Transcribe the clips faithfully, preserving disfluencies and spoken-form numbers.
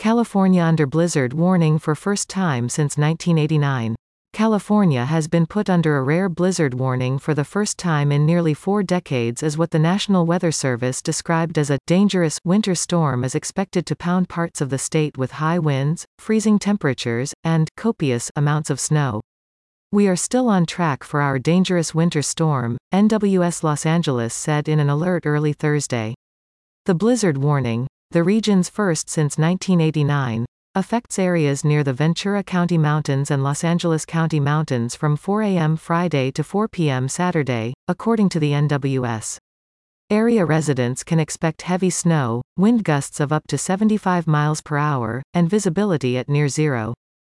California under blizzard warning for first time since nineteen eighty-nine. California has been put under a rare blizzard warning for the first time in nearly four decades as what the National Weather Service described as a dangerous winter storm is expected to pound parts of the state with high winds, freezing temperatures, and copious amounts of snow. "We are still on track for our dangerous winter storm," N W S Los Angeles said in an alert early Thursday. The blizzard warning, the region's first since nineteen eighty-nine, affects areas near the Ventura County Mountains and Los Angeles County Mountains from four a m Friday to four p m Saturday, according to the N W S. Area residents can expect heavy snow, wind gusts of up to seventy-five miles per hour, and visibility at near zero.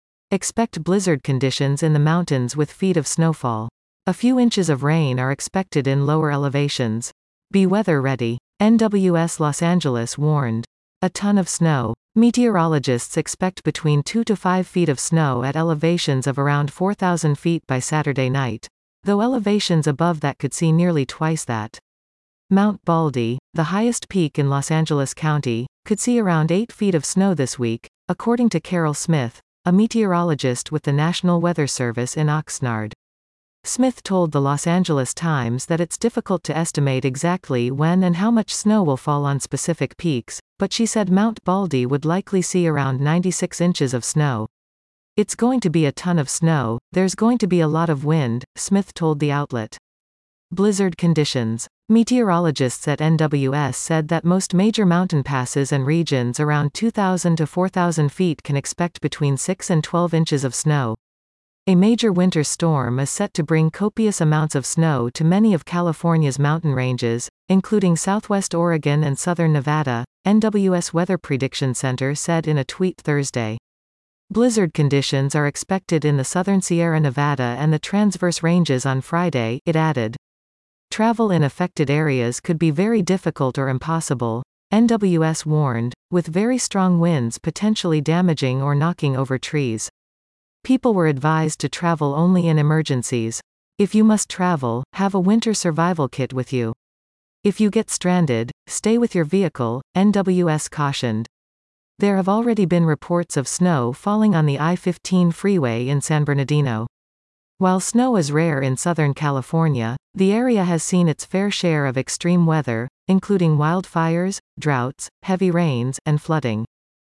Expect blizzard conditions in the mountains with feet of snowfall. A few inches of rain are expected in lower elevations. Be weather ready. N W S Los Angeles warned. A ton of snow. Meteorologists expect between two to five feet of snow at elevations of around four thousand feet by Saturday night, though elevations above that could see nearly twice that. Mount Baldy, the highest peak in Los Angeles County, could see around eight feet of snow this week, according to Carol Smith, a meteorologist with the National Weather Service in Oxnard. Smith told the Los Angeles Times that it's difficult to estimate exactly when and how much snow will fall on specific peaks, but she said Mount Baldy would likely see around ninety-six inches of snow. "It's going to be a ton of snow, there's going to be a lot of wind," Smith told the outlet. Blizzard conditions. Meteorologists at N W S said that most major mountain passes and regions around two thousand to four thousand feet can expect between six and twelve inches of snow. A major winter storm is set to bring copious amounts of snow to many of California's mountain ranges, including southwest Oregon and southern Nevada, N W S Weather Prediction Center said in a tweet Thursday. Blizzard conditions are expected in the southern Sierra Nevada and the Transverse Ranges on Friday, it added. Travel in affected areas could be very difficult or impossible, N W S warned, with very strong winds potentially damaging or knocking over trees. People were advised to travel only in emergencies. If you must travel, have a winter survival kit with you. If you get stranded, stay with your vehicle, N W S cautioned. There have already been reports of snow falling on the I fifteen freeway in San Bernardino. While snow is rare in Southern California, the area has seen its fair share of extreme weather, including wildfires, droughts, heavy rains, and flooding.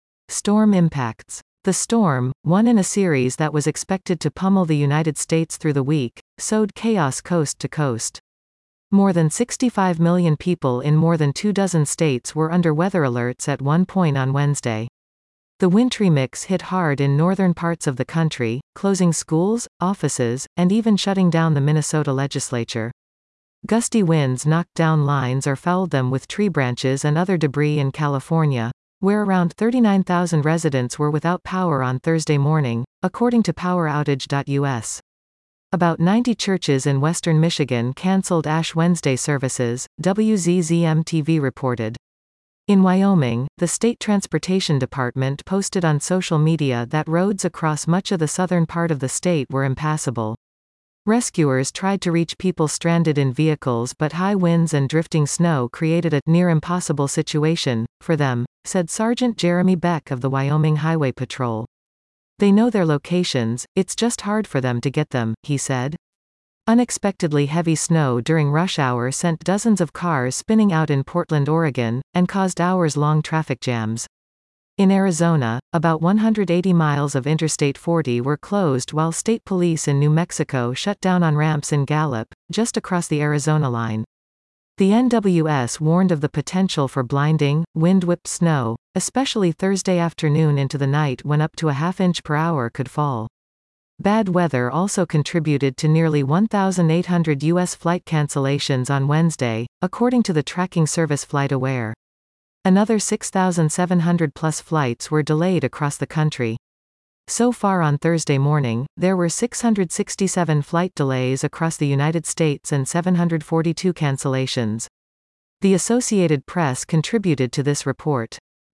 Storm impacts. The storm, one in a series that was expected to pummel the United States through the week, sowed chaos coast to coast. More than sixty-five million people in more than two dozen states were under weather alerts at one point on Wednesday. The wintry mix hit hard in northern parts of the country, closing schools, offices, and even shutting down the Minnesota legislature. Gusty winds knocked down lines or fouled them with tree branches and other debris in California, where around thirty-nine thousand residents were without power on Thursday morning, according to power outage dot U S. About ninety churches in western Michigan canceled Ash Wednesday services, W Z Z M T V reported. In Wyoming, the state transportation department posted on social media that roads across much of the southern part of the state were impassable. Rescuers tried to reach people stranded in vehicles, but high winds and drifting snow created a near-impossible situation for them, said Sergeant Jeremy Beck of the Wyoming Highway Patrol. "They know their locations, it's just hard for them to get them," he said. Unexpectedly heavy snow during rush hour sent dozens of cars spinning out in Portland, Oregon, and caused hours-long traffic jams. In Arizona, about one hundred eighty miles of Interstate forty were closed while state police in New Mexico shut down on-ramps in Gallup, just across the Arizona line. The N W S warned of the potential for blinding, wind-whipped snow, especially Thursday afternoon into the night when up to a half inch per hour could fall. Bad weather also contributed to nearly one thousand eight hundred U S flight cancellations on Wednesday, according to the tracking service FlightAware. Another six thousand seven hundred plus flights were delayed across the country. So far on Thursday morning, there were six hundred sixty-seven flight delays across the United States and seven hundred forty-two cancellations. The Associated Press contributed to this report.